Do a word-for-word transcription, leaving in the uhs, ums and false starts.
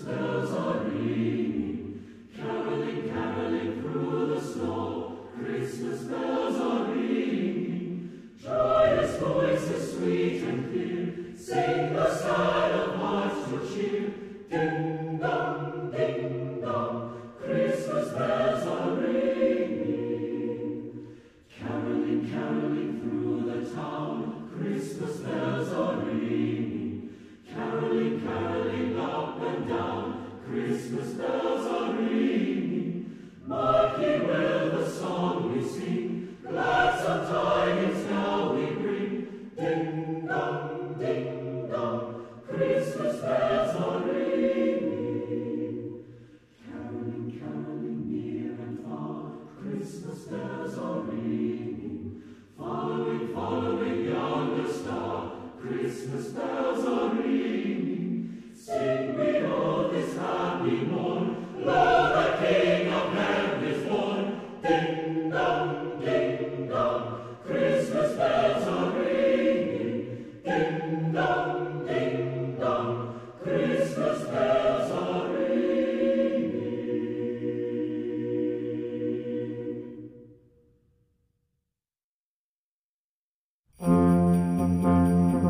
bells are ringing, caroling, caroling through the snow. Christmas bells are ringing, joyous voices sweet and clear, sing the silent hearts to cheer. Ding dong, ding dong, Christmas bells are ringing, caroling, caroling through the town. Christmas bells are ringing, caroling, caroling up and down. Christmas bells are ringing, mark ye well the song we sing, gladsome tidings now we bring. Ding dong, ding dong, Christmas bells are ringing, caroling, caroling near and far. Christmas bells are ringing, following, following yonder star. Christmas bells are ringing, sing we all this happy morn, lo, the King of heaven is born. Ding dong, ding dong, Christmas bells are ringing, ding dong.